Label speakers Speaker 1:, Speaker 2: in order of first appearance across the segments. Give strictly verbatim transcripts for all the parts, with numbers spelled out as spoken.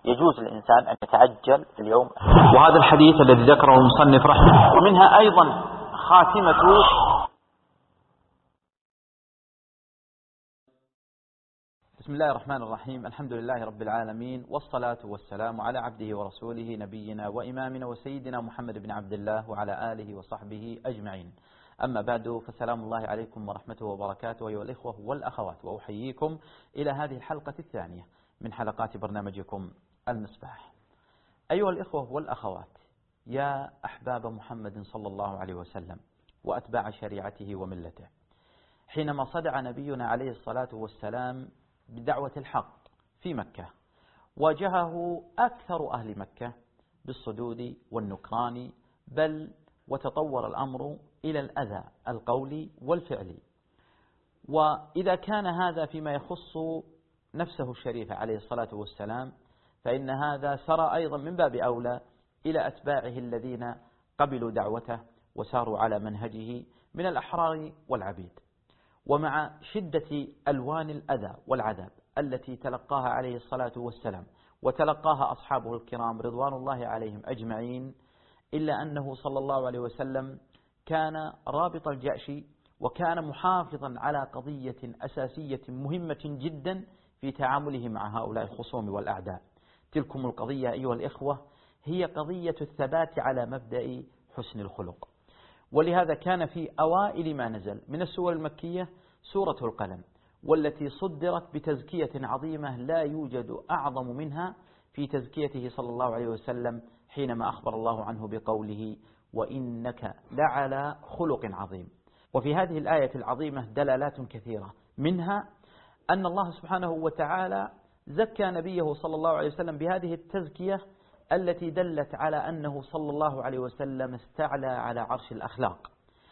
Speaker 1: يجوز للإنسان أن يتعجل في اليوم.
Speaker 2: وهذا الحديث الذي ذكره المصنف رحمه الله
Speaker 1: ومنها أيضا خاتمة.
Speaker 2: بسم الله الرحمن الرحيم. الحمد لله رب العالمين، والصلاة والسلام على عبده ورسوله نبينا وإمامنا وسيدنا محمد بن عبد الله وعلى آله وصحبه أجمعين. أما بعد، فسلام الله عليكم ورحمته وبركاته أيها الإخوة والأخوات، وأحييكم إلى هذه الحلقة الثانية من حلقات برنامجكم المصباح. أيها الإخوة والأخوات، يا أحباب محمد صلى الله عليه وسلم وأتباع شريعته وملته، حينما صدع نبينا عليه الصلاة والسلام بدعوة الحق في مكة، واجهه أكثر أهل مكة بالصدود والنكران، بل وتطور الأمر إلى الأذى القولي والفعلي. وإذا كان هذا فيما يخص نفسه الشريفة عليه الصلاة والسلام، فإن هذا سرى أيضا من باب أولى إلى أتباعه الذين قبلوا دعوته وساروا على منهجه من الأحرار والعبيد. ومع شدة ألوان الأذى والعذاب التي تلقاها عليه الصلاة والسلام وتلقاها أصحابه الكرام رضوان الله عليهم أجمعين، إلا أنه صلى الله عليه وسلم كان رابط الجأش، وكان محافظا على قضية أساسية مهمة جدا في تعامله مع هؤلاء الخصوم والأعداء. تلكم القضية أيها الإخوة هي قضية الثبات على مبدأ حسن الخلق. ولهذا كان في أوائل ما نزل من السور المكية سورة القلم، والتي صدرت بتزكية عظيمة لا يوجد أعظم منها في تزكيته صلى الله عليه وسلم، حينما أخبر الله عنه بقوله: وإنك لعلى خلق عظيم. وفي هذه الآية العظيمة دلالات كثيرة، منها أن الله سبحانه وتعالى زكى نبيه صلى الله عليه وسلم بهذه التزكية التي دلت على أنه صلى الله عليه وسلم استعلى على عرش الأخلاق،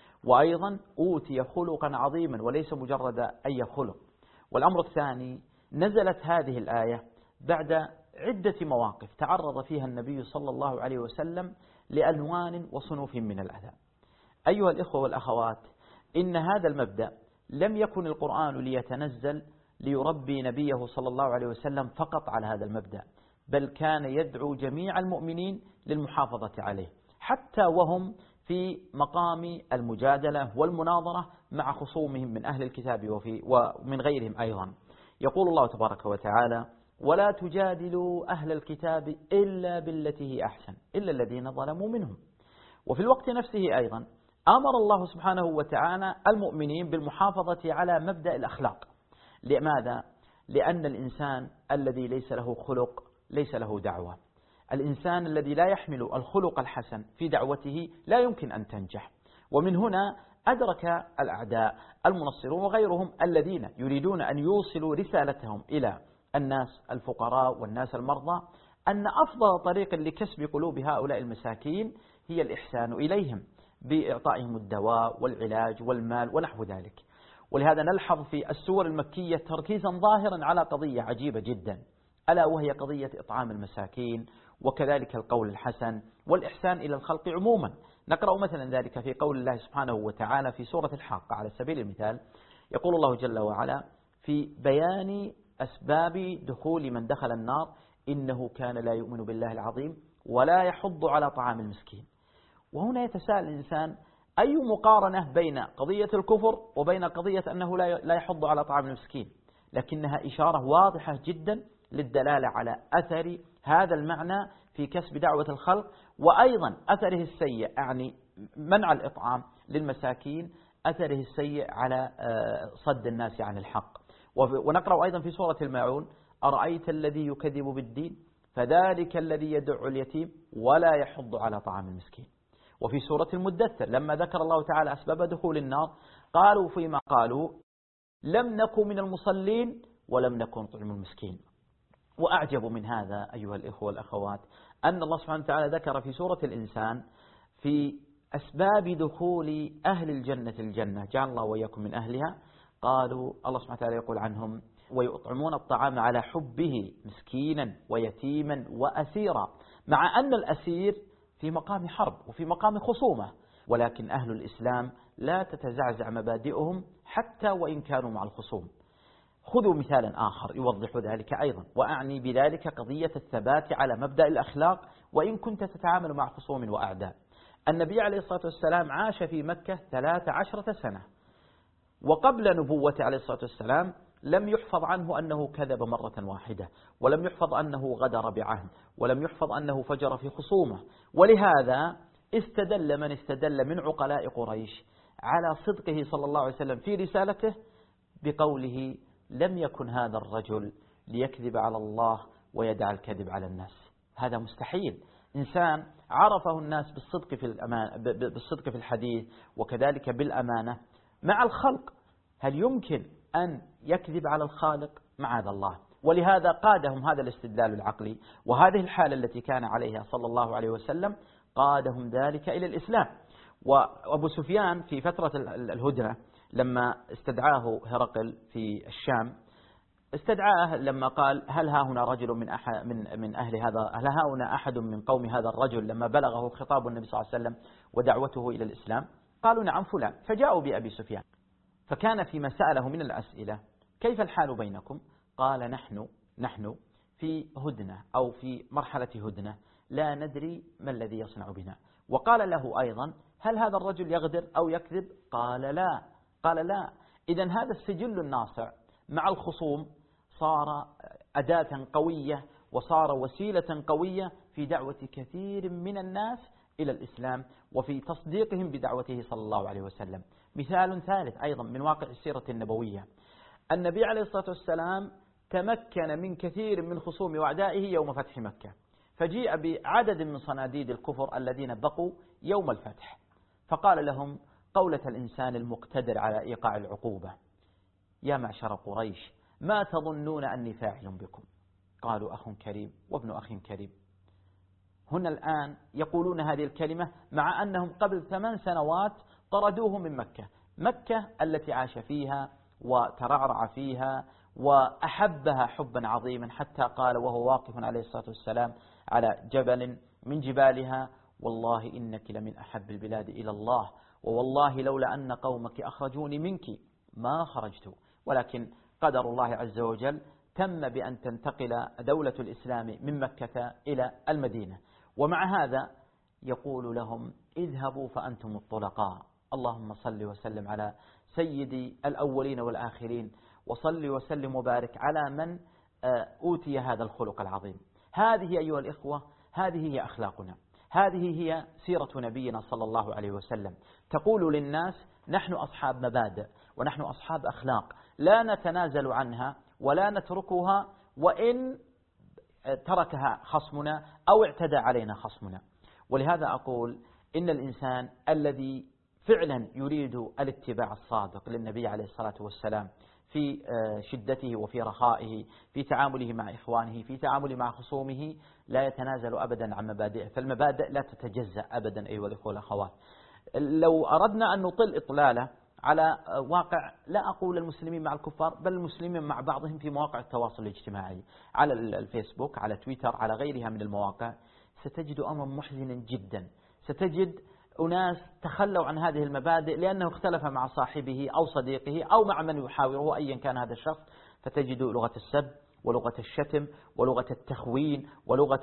Speaker 2: وأيضا أوتي خلقا عظيما وليس مجرد أي خلق. والأمر الثاني، نزلت هذه الآية بعد عدة مواقف تعرض فيها النبي صلى الله عليه وسلم لألوان وصنوف من الأذى. أيها الإخوة والأخوات، إن هذا المبدأ لم يكن القرآن ليتنزل ليربي نبيه صلى الله عليه وسلم فقط على هذا المبدأ، بل كان يدعو جميع المؤمنين للمحافظة عليه، حتى وهم في مقام المجادلة والمناظرة مع خصومهم من أهل الكتاب وفي ومن غيرهم أيضا. يقول الله تبارك وتعالى: ولا تجادلوا أهل الكتاب إلا بالتي هي أحسن إلا الذين ظلموا منهم. وفي الوقت نفسه أيضا أمر الله سبحانه وتعالى المؤمنين بالمحافظة على مبدأ الأخلاق. لماذا؟ لأن الإنسان الذي ليس له خلق ليس له دعوة. الإنسان الذي لا يحمل الخلق الحسن في دعوته لا يمكن أن تنجح. ومن هنا أدرك الأعداء المنصرون وغيرهم الذين يريدون أن يوصلوا رسالتهم إلى الناس الفقراء والناس المرضى أن أفضل طريق لكسب قلوب هؤلاء المساكين هي الإحسان إليهم بإعطائهم الدواء والعلاج والمال ونحو ذلك. ولهذا نلحظ في السور المكية تركيزا ظاهرا على قضية عجيبة جدا، ألا وهي قضية إطعام المساكين، وكذلك القول الحسن والإحسان إلى الخلق عموما. نقرأ مثلا ذلك في قول الله سبحانه وتعالى في سورة الحاقة على سبيل المثال. يقول الله جل وعلا في بيان أسباب دخول من دخل النار: إنه كان لا يؤمن بالله العظيم ولا يحض على طعام المسكين. وهنا يتساءل الإنسان: أي مقارنة بين قضية الكفر وبين قضية أنه لا يحض على طعام المسكين؟ لكنها إشارة واضحة جدا للدلالة على أثر هذا المعنى في كسب دعوة الخلق، وأيضا أثره السيء، يعني منع الإطعام للمساكين، أثره السيء على صد الناس عن الحق. ونقرأ أيضا في سورة الماعون: أرأيت الذي يكذب بالدين فذلك الذي يدع اليتيم ولا يحض على طعام المسكين. وفي سورة المدثر لما ذكر الله تعالى أسباب دخول النار قالوا فيما قالوا: لم نكن من المصلين ولم نكن نطعم المسكين. وأعجب من هذا أيها الإخوة والأخوات أن الله سبحانه وتعالى ذكر في سورة الإنسان في أسباب دخول أهل الجنة الجنة، جعل الله وإياكم من أهلها، قالوا الله سبحانه وتعالى يقول عنهم: ويطعمون الطعام على حبه مسكينا ويتيما وأسيرا. مع أن الأسير في مقام حرب وفي مقام خصومة، ولكن أهل الإسلام لا تتزعزع مبادئهم حتى وإن كانوا مع الخصوم. خذوا مثالا آخر يوضح ذلك أيضا، وأعني بذلك قضية الثبات على مبدأ الأخلاق وإن كنت تتعامل مع خصوم وأعداء. النبي عليه الصلاة والسلام عاش في مكة ثلاث عشرة سنة، وقبل نبوته عليه الصلاة والسلام لم يحفظ عنه أنه كذب مرة واحدة، ولم يحفظ أنه غدر بعهد، ولم يحفظ أنه فجر في خصومه. ولهذا استدل من استدل من عقلاء قريش على صدقه صلى الله عليه وسلم في رسالته بقوله: لم يكن هذا الرجل ليكذب على الله ويدع الكذب على الناس. هذا مستحيل. إنسان عرفه الناس بالصدق في الأمانة، بالصدق في الحديث وكذلك بالأمانة مع الخلق، هل يمكن أن يكذب على الخالق؟ معاذ الله. ولهذا قادهم هذا الاستدلال العقلي وهذه الحالة التي كان عليها صلى الله عليه وسلم، قادهم ذلك إلى الإسلام. وأبو سفيان في فترة الهدنة لما استدعاه هرقل في الشام، استدعاه لما قال: هل ها هنا رجل من أحد من من أهل هذا، هل ها هنا أحد من قوم هذا الرجل؟ لما بلغه خطاب النبي صلى الله عليه وسلم ودعوته إلى الإسلام، قالوا: نعم فلان. فجاءوا بأبي سفيان، فكان فيما سأله من الأسئلة: كيف الحال بينكم؟ قال: نحن نحن في هدنة أو في مرحلة هدنة، لا ندري ما الذي يصنع بنا. وقال له أيضا: هل هذا الرجل يغدر أو يكذب؟ قال: لا. قال: لا. إذن هذا السجل الناصع مع الخصوم صار أداة قوية وصار وسيلة قوية في دعوة كثير من الناس إلى الإسلام وفي تصديقهم بدعوته صلى الله عليه وسلم. مثال ثالث أيضا من واقع السيرة النبوية: النبي عليه الصلاة والسلام تمكن من كثير من خصوم وأعدائه يوم فتح مكة، فجيء بعدد من صناديد الكفر الذين بقوا يوم الفتح، فقال لهم قولة الإنسان المقتدر على إيقاع العقوبة: يا معشر قريش، ما تظنون أني فاعل بكم؟ قالوا: أخ كريم وابن أخ كريم. هنا الآن يقولون هذه الكلمة مع أنهم قبل ثمان سنوات طردوه من مكة، مكة التي عاش فيها وترعرع فيها وأحبها حبا عظيما، حتى قال وهو واقف عليه الصلاة والسلام على جبل من جبالها: والله إنك لمن أحب البلاد إلى الله، ووالله لولا أن قومك أخرجوني منك ما خرجت. ولكن قدر الله عز وجل تم بأن تنتقل دولة الإسلام من مكة إلى المدينة. ومع هذا يقول لهم: اذهبوا فأنتم الطلقاء. اللهم صل وسلم على سيد الأولين والآخرين، وصل وسلم وبارك على من أوتي هذا الخلق العظيم. هذه أيها الإخوة، هذه هي أخلاقنا، هذه هي سيرة نبينا صلى الله عليه وسلم. تقول للناس: نحن أصحاب مبادئ ونحن أصحاب أخلاق، لا نتنازل عنها ولا نتركها وإن تركها خصمنا أو اعتدى علينا خصمنا. ولهذا أقول إن الإنسان الذي فعلا يريد الاتباع الصادق للنبي عليه الصلاة والسلام في شدته وفي رخائه، في تعامله مع إخوانه، في تعامله مع خصومه، لا يتنازل أبدا عن مبادئه، فالمبادئ لا تتجزأ أبدا أيها الإخوة والأخوات. لو أردنا أن نطل إطلالة على واقع، لا أقول المسلمين مع الكفار، بل المسلمين مع بعضهم في مواقع التواصل الاجتماعي، على الفيسبوك، على تويتر، على غيرها من المواقع، ستجد أمرا محزنا جدا. ستجد أناس تخلوا عن هذه المبادئ لأنه اختلف مع صاحبه أو صديقه أو مع من يحاوره أيا كان هذا الشخص، فتجد لغة السب ولغة الشتم ولغة التخوين ولغة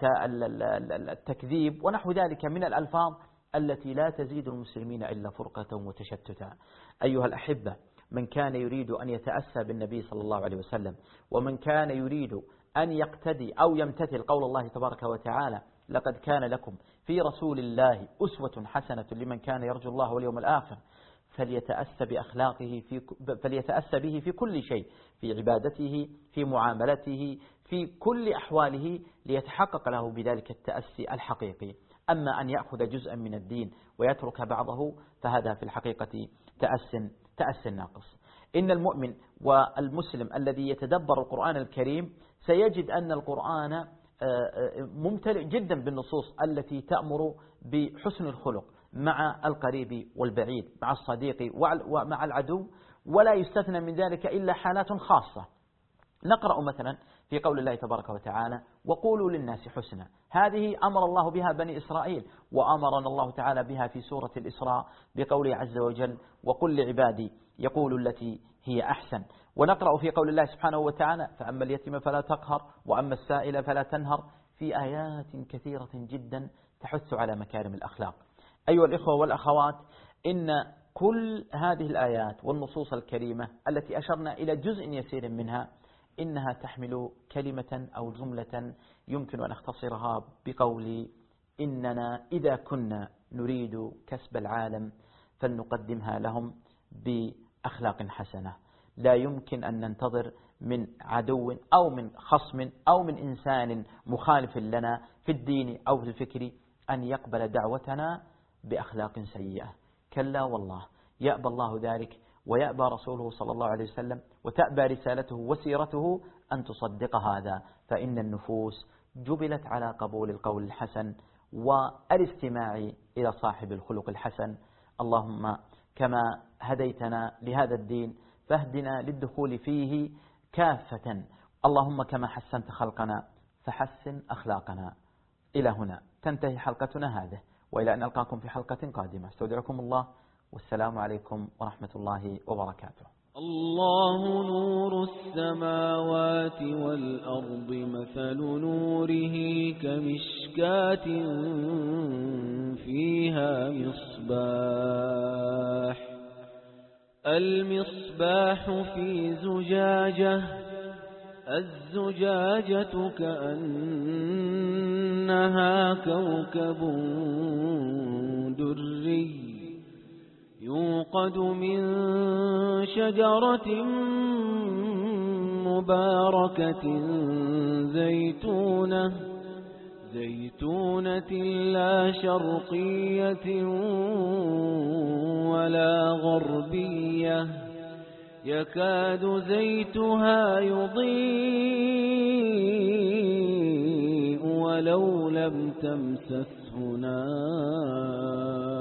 Speaker 2: التكذيب ونحو ذلك من الألفاظ التي لا تزيد المسلمين إلا فرقة وتشتتا. أيها الأحبة، من كان يريد أن يتأسى بالنبي صلى الله عليه وسلم، ومن كان يريد أن يقتدي أو يمتثل قول الله تبارك وتعالى: لقد كان لكم في رسول الله أسوة حسنة لمن كان يرجو الله واليوم الآخر، فليتأسى بأخلاقه في فليتأسى به في كل شيء، في عبادته، في معاملته، في كل أحواله، ليتحقق له بذلك التأسي الحقيقي. أما أن يأخذ جزءا من الدين ويترك بعضه فهذا في الحقيقة تأس تأس ناقص. إن المؤمن والمسلم الذي يتدبر القرآن الكريم سيجد أن القرآن ممتلئ جدا بالنصوص التي تأمر بحسن الخلق مع القريب والبعيد، مع الصديق ومع العدو، ولا يستثنى من ذلك إلا حالات خاصة. نقرأ مثلا في قول الله تبارك وتعالى: وقولوا للناس حسنا. هذه أمر الله بها بني إسرائيل، وأمرنا الله تعالى بها في سورة الإسراء بقوله عز وجل: وقل لعبادي يقولوا التي هي أحسن. ونقرأ في قول الله سبحانه وتعالى فأما اليتيم فلا تقهر وأما السائل فلا تنهر، في آيات كثيرة جدا تحث على مكارم الأخلاق. أيها الإخوة والأخوات، إن كل هذه الآيات والنصوص الكريمة التي أشرنا إلى جزء يسير منها إنها تحمل كلمة أو جملة يمكن أن أختصرها بقول إننا إذا كنا نريد كسب العالم فلنقدمها لهم بأخلاق حسنة. لا يمكن أن ننتظر من عدو أو من خصم أو من إنسان مخالف لنا في الدين أو في الفكر أن يقبل دعوتنا بأخلاق سيئة. كلا والله، يأبى الله ذلك ويأبى رسوله صلى الله عليه وسلم وتأبى رسالته وسيرته أن تصدق هذا، فإن النفوس جبلت على قبول القول الحسن والاستماع إلى صاحب الخلق الحسن. اللهم كما هديتنا لهذا الدين فاهدنا للدخول فيه كافة. اللهم كما حسنت خلقنا فحسن أخلاقنا. إلى هنا تنتهي حلقتنا هذه، وإلى أن نلقاكم في حلقة قادمة. استودعكم الله، والسلام عليكم ورحمة الله وبركاته.
Speaker 3: الله نور السماوات والأرض، مثل نوره كمشكاة فيها مصباح، المصباح في زجاجة، الزجاجة كأنها كوكب دري يوقد من شجرة مباركة زيتونة زيتونة لا شرقية ولا غربية، يكاد زيتها يضيء ولو لم تمسسه نار.